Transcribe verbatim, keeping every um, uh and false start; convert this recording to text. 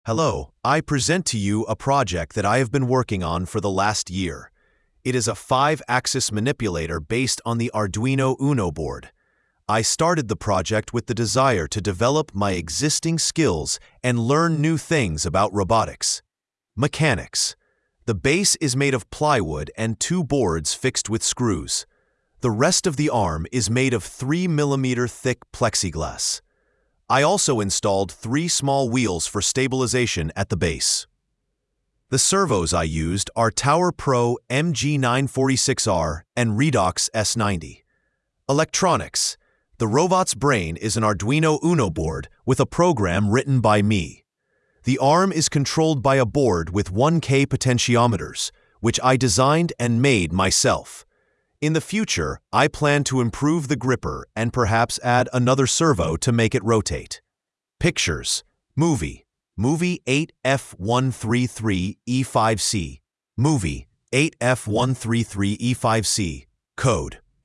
Hello, I present to you a project that I have been working on for the last year. It is a five-axis manipulator based on the Arduino Uno board. I started the project with the desire to develop my existing skills and learn new things about robotics. Mechanics. The base is made of plywood and two boards fixed with screws. The rest of the arm is made of three millimeter thick plexiglass. I also installed three small wheels for stabilization at the base. The servos I used are Tower Pro M G nine forty-six R and Redox S ninety. Electronics. The robot's brain is an Arduino Uno board with a program written by me. The arm is controlled by a board with one K potentiometers, which I designed and made myself. In the future, I plan to improve the gripper and perhaps add another servo to make it rotate. Pictures. Movie. Movie eight F one three three E five C. Movie eight F one three three E five C. Code.